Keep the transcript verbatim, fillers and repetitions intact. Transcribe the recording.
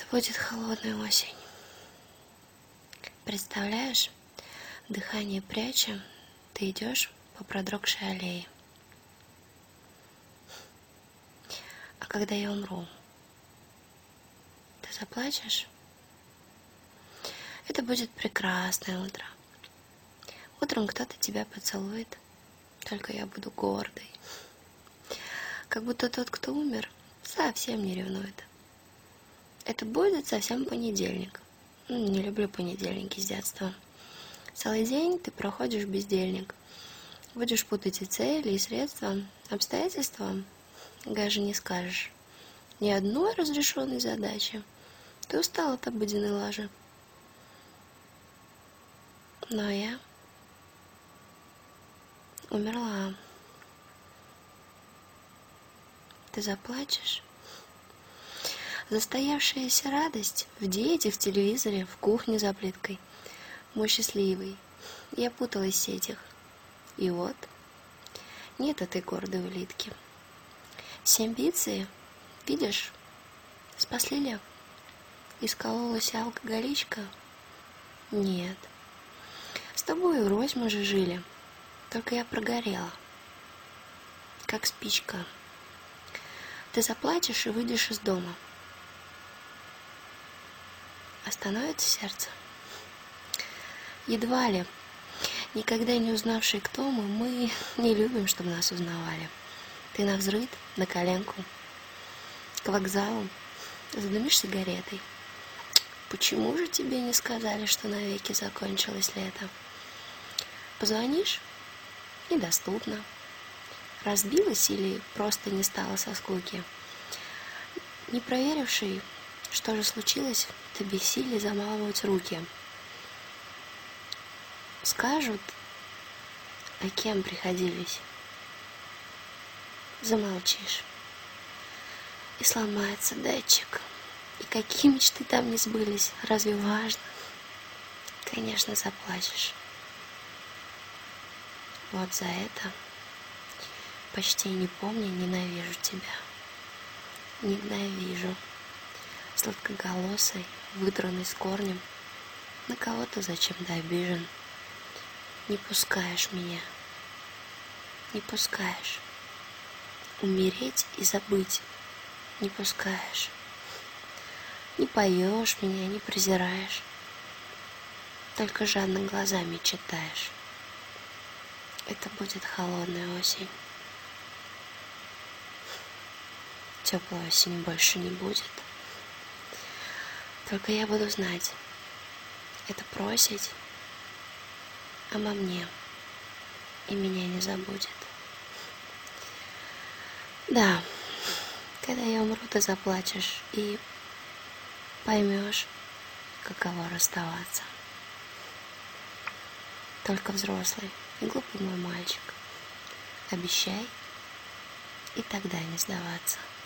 Будет холодная осень. Представляешь, дыхание пряча, ты идешь по продрогшей аллее. А когда я умру, ты заплачешь? Это будет прекрасное утро. Утром кто-то тебя поцелует, только я буду гордой. Как будто тот, кто умер, совсем не ревнует. Это будет совсем понедельник. Не люблю понедельники с детства. Целый день ты проходишь бездельник. Будешь путать и цели, и средства, обстоятельства, даже не скажешь. Ни одной разрешенной задачи. Ты устал от обыденной лажи. Но я умерла. Ты заплачешь? Застоявшаяся радость в диете, в телевизоре, в кухне за плиткой. Мой счастливый. Я путалась в сетях. И вот, нет этой гордой улитки. Все амбиции, видишь, спасли ли? Искололась алкоголичка? Нет. С тобой врозь мы же жили. Только я прогорела. Как спичка. Ты заплачешь и выйдешь из дома. Остановится сердце? Едва ли. Никогда не узнавшие, кто мы, мы не любим, чтобы нас узнавали. Ты навзрыд, на коленку, к вокзалу, задымишь сигаретой. Почему же тебе не сказали, что навеки закончилось лето? Позвонишь? Недоступно. Разбилась или просто не стало со скуки? Не проверивший, что же случилось, ты бессильно замалывать руки. Скажут, а кем приходились? Замолчишь. И сломается датчик. И какие мечты там не сбылись, разве важно? Конечно, заплачешь. Вот за это, почти не помня, ненавижу тебя. Ненавижу. Сладкоголосый, выдранный с корнем. На кого-то зачем-то обижен. Не пускаешь меня. Не пускаешь. Умереть и забыть не пускаешь. Не поешь меня, не презираешь. Только жадно глазами читаешь. Это будет холодная осень. Теплой осени больше не будет. Только я буду знать, это просить обо мне, и меня не забудет. Да, когда я умру, ты заплачешь и поймешь, каково расставаться. Только взрослый и глупый мой мальчик, обещай и тогда не сдаваться.